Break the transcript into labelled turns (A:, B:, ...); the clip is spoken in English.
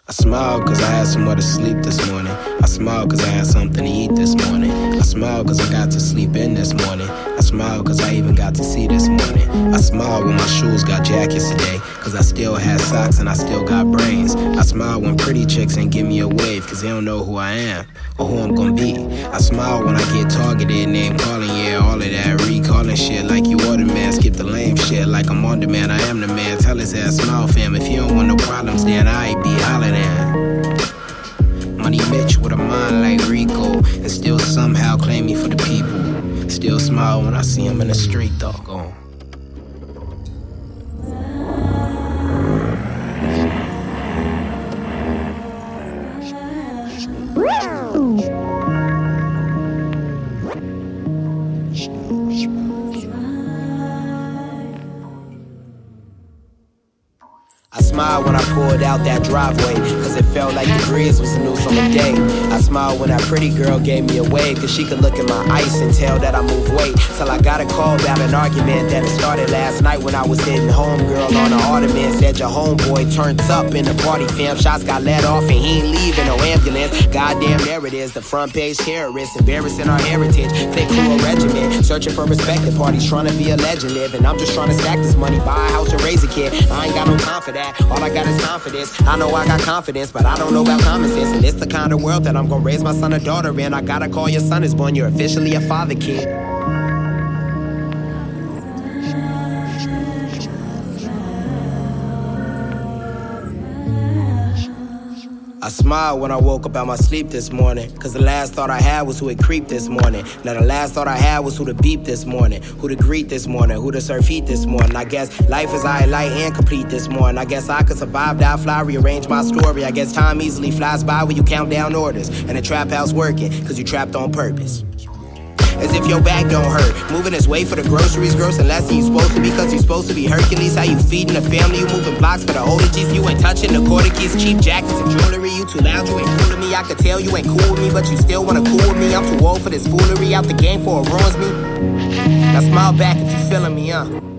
A: I smile cause I had somewhere to sleep this morning. I smile cause I had something to eat this morning. I smile cause I got to sleep in this morning. I smile cause I even got to see this morning. I smile when my shoes got jackets today, cause I still had socks and I still got brains. I smile when pretty chicks ain't give me a wave, cause they don't know who I am or who I'm gonna be. I smile when I get targeted, name calling, yeah, all of that recalling shit like you ordered, man. Skip the lame shit like I'm on demand, I am the man. Tell his ass smile, fam. If you don't want no problems, then I be hollering. Money Mitch with a mind like Rico, and still somehow claim me for the people. Still smile when I see him in the street, doggone. I smiled when I pulled out that driveway, cause it felt like the breeze was a new summer day. I smiled when that pretty girl gave me a wave, cause she could look at my ice and tell that I move weight. Till I got a call about an argument that had started last night when I was hitting home. Girl on the ottoman said your homeboy turned up in the party, fam. Shots got let off and he ain't leaving no ambulance. Goddamn, there it is, the front page terrorists embarrassing our heritage. Fake cool regiment, searching for respect at parties, trying to be a legend live. And I'm just trying to stack this money, buy a house and raise a kid. I ain't got no time for that. All I got is confidence. I know I got confidence, but I don't know about common sense. And it's the kind of world that I'm gonna raise my son or daughter in. I gotta call your son is born, you're officially a father, kid. I smiled when I woke up out my sleep this morning, cause the last thought I had was who had creeped this morning. Now the last thought I had was who to beep this morning, who to greet this morning, who to serve heat this morning. I guess life is I light and complete this morning. I guess I could survive, die, fly, rearrange my story. I guess time easily flies by when you count down orders, and the trap house working, cause you trapped on purpose. As if your back don't hurt, moving his way for the groceries, grossing less than you supposed to be, cause you supposed to be Hercules. How you feeding the family, you moving blocks for the older G's. You ain't touching the quarter keys, cheap jackets and jewelry. You too loud, you ain't cool to me. I could tell you ain't cool with me, but you still wanna cool with me. I'm too old for this foolery, out the game for it ruins me. Now smile back if you feeling me,